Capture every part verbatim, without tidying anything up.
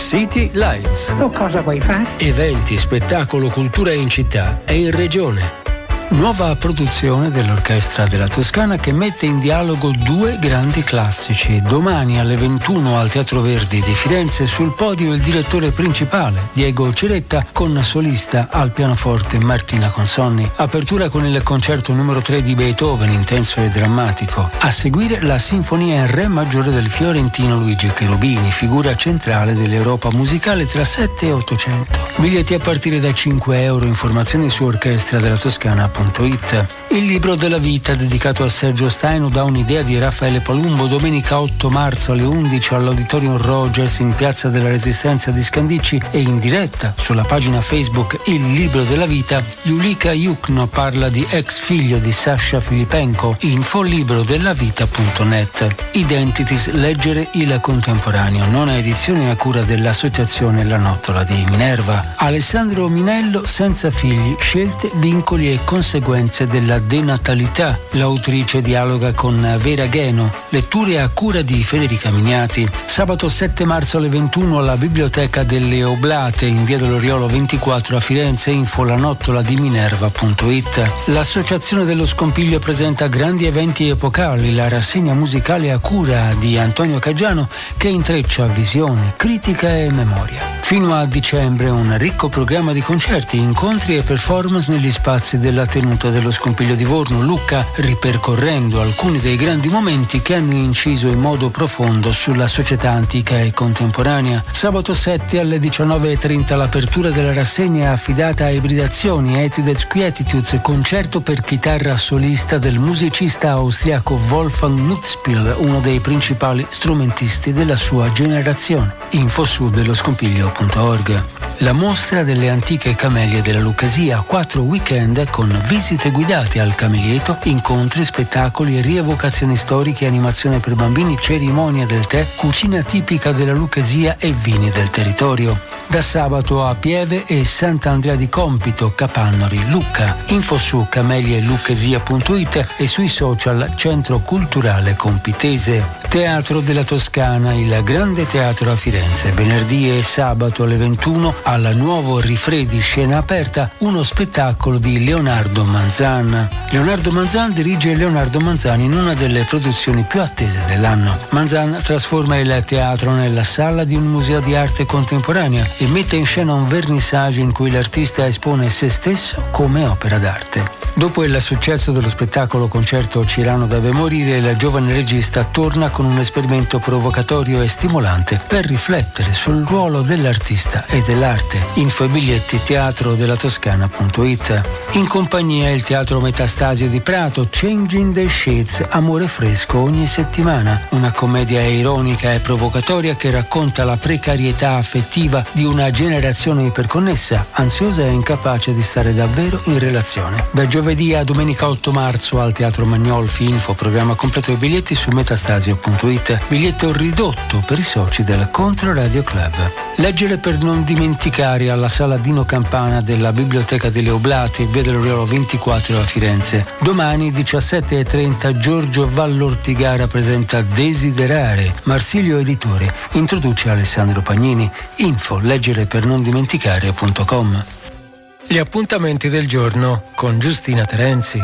City Lights. Tu cosa vuoi fare? Eventi, spettacolo, cultura in città e in regione. Nuova produzione dell'Orchestra della Toscana che mette in dialogo due grandi classici. Domani alle ventuno al Teatro Verdi di Firenze, sul podio il direttore principale Diego Ceretta con solista al pianoforte Martina Consonni. Apertura con il concerto numero tre di Beethoven, intenso e drammatico. A seguire la sinfonia in re maggiore del fiorentino Luigi Cherubini, figura centrale dell'Europa musicale tra sette e ottocento. Biglietti a partire da cinque euro. Informazioni su orchestra della toscana punto it. Il libro della vita dedicato a Sergio Staino dà un'idea di Raffaele Palumbo. Domenica otto marzo alle undici all'Auditorium Rogers in Piazza della Resistenza di Scandicci e in diretta sulla pagina Facebook Il libro della vita. Julika Yukno parla di ex figlio di Sasha Filipenko. Info libro della vita punto net. Identities, leggere il contemporaneo, nona edizione a cura dell'associazione La Nottola di Minerva. Alessandro Minello, Senza figli, scelte, vincoli e conseguenze della denatalità. L'autrice dialoga con Vera Gheno. Letture a cura di Federica Miniati. Sabato sette marzo alle ventuno alla Biblioteca delle Oblate in via dell'Oriolo ventiquattro a Firenze. Info la nottola di minerva punto it. L'Associazione dello Scompiglio presenta grandi eventi epocali, la rassegna musicale a cura di Antonio Caggiano che intreccia visione, critica e memoria. Fino a dicembre un ricco programma di concerti, incontri e performance negli spazi della tenuta dello Scompiglio di Vorno. Lucca, ripercorrendo alcuni dei grandi momenti che hanno inciso in modo profondo sulla società antica e contemporanea. Sabato sette alle diciannove e trenta l'apertura della rassegna affidata a Ibridazioni, Etudes Quietitudes, concerto per chitarra solista del musicista austriaco Wolfgang Nutzspiel, uno dei principali strumentisti della sua generazione. Info su dello scompiglio punto org. La mostra delle antiche camelie della Luccasia, quattro weekend con visite guidate al Camelietto, incontri, spettacoli e rievocazioni storiche, animazione per bambini, cerimonia del tè, cucina tipica della Luccasia e vini del territorio. Da sabato a Pieve e Sant'Andrea di Compito, Capannori, Lucca. Info su camelie luccasia punto it e sui social Centro Culturale Compitese. Teatro della Toscana, il Grande Teatro a Firenze, venerdì e sabato alle ventuno al Nuovo Rifredi, scena aperta, uno spettacolo di Leonardo Manzan. Leonardo Manzan dirige Leonardo Manzani in una delle produzioni più attese dell'anno. Manzan trasforma il teatro nella sala di un museo di arte contemporanea e mette in scena un vernissage in cui l'artista espone se stesso come opera d'arte. Dopo il successo dello spettacolo concerto Cirano deve morire, il giovane regista torna con un esperimento provocatorio e stimolante per riflettere sul ruolo dell'artista e dell'arte. Info e biglietti teatro della toscana punto it. In compagnia il Teatro Metastasio di Prato, Changing the Shades, amore fresco ogni settimana. Una commedia ironica e provocatoria che racconta la precarietà affettiva di una generazione iperconnessa, ansiosa e incapace di stare davvero in relazione. Da giovedì a domenica otto marzo al Teatro Magnolfi. Info, programma completo e biglietti su metastasio punto it. Biglietto ridotto per i soci del Contro Radio Club. Leggere per non dimenticare alla Sala Dino Campana della Biblioteca delle Oblate, via dell'Oriolo ventiquattro a Firenze. Domani diciassette e trenta Giorgio Vallortigara presenta Desiderare. Marsilio Editore introduce Alessandro Pagnini. Info leggere per non dimenticare punto com. Gli appuntamenti del giorno con Giustina Terenzi.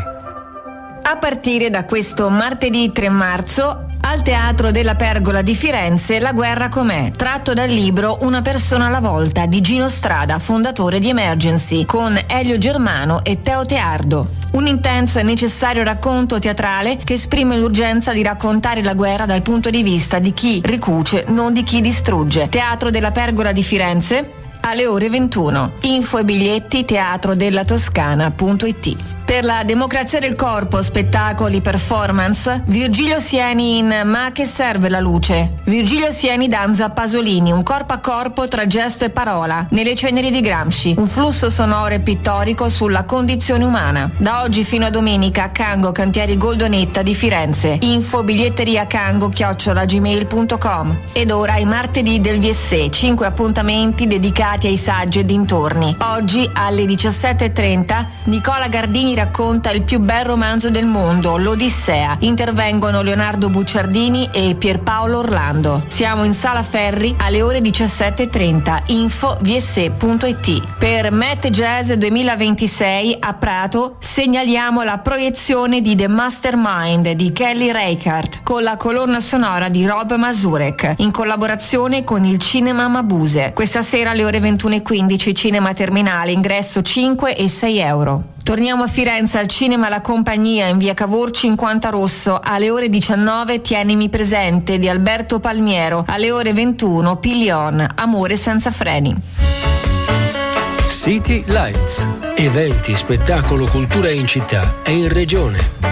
A partire da questo martedì tre marzo al Teatro della Pergola di Firenze La guerra com'è, tratto dal libro Una persona alla volta di Gino Strada, fondatore di Emergency, con Elio Germano e Teo Teardo. Un intenso e necessario racconto teatrale che esprime l'urgenza di raccontare la guerra dal punto di vista di chi ricuce, non di chi distrugge. Teatro della Pergola di Firenze alle ore ventuno. Info e biglietti teatro della toscana punto it. Per la democrazia del corpo, spettacoli, performance, Virgilio Sieni in Ma che serve la luce? Virgilio Sieni danza Pasolini, un corpo a corpo tra gesto e parola, nelle ceneri di Gramsci, un flusso sonoro e pittorico sulla condizione umana. Da oggi fino a domenica a Cango Cantieri Goldonetta di Firenze. Info biglietteria cango chiocciola gmail punto com. Ed ora i martedì del V S E, cinque appuntamenti dedicati ai saggi e dintorni. Oggi alle diciassette e trenta Nicola Gardini racconta il più bel romanzo del mondo, l'Odissea. Intervengono Leonardo Bucciardini e Pierpaolo Orlando. Siamo in Sala Ferri alle ore diciassette e trenta. Info v s e punto i t. Per Met Jazz duemilaventisei a Prato segnaliamo la proiezione di The Mastermind di Kelly Reichardt con la colonna sonora di Rob Mazurek in collaborazione con il Cinema Mabuse. Questa sera alle ore ventuno e quindici, Cinema Terminale, ingresso cinque e sei euro. Torniamo a Firenze al Cinema La Compagnia in via Cavour cinquanta Rosso alle ore diciannove. Tienimi presente di Alberto Palmiero, alle ore ventuno Pillion, Amore senza freni. City Lights, eventi, spettacolo, cultura in città e in regione.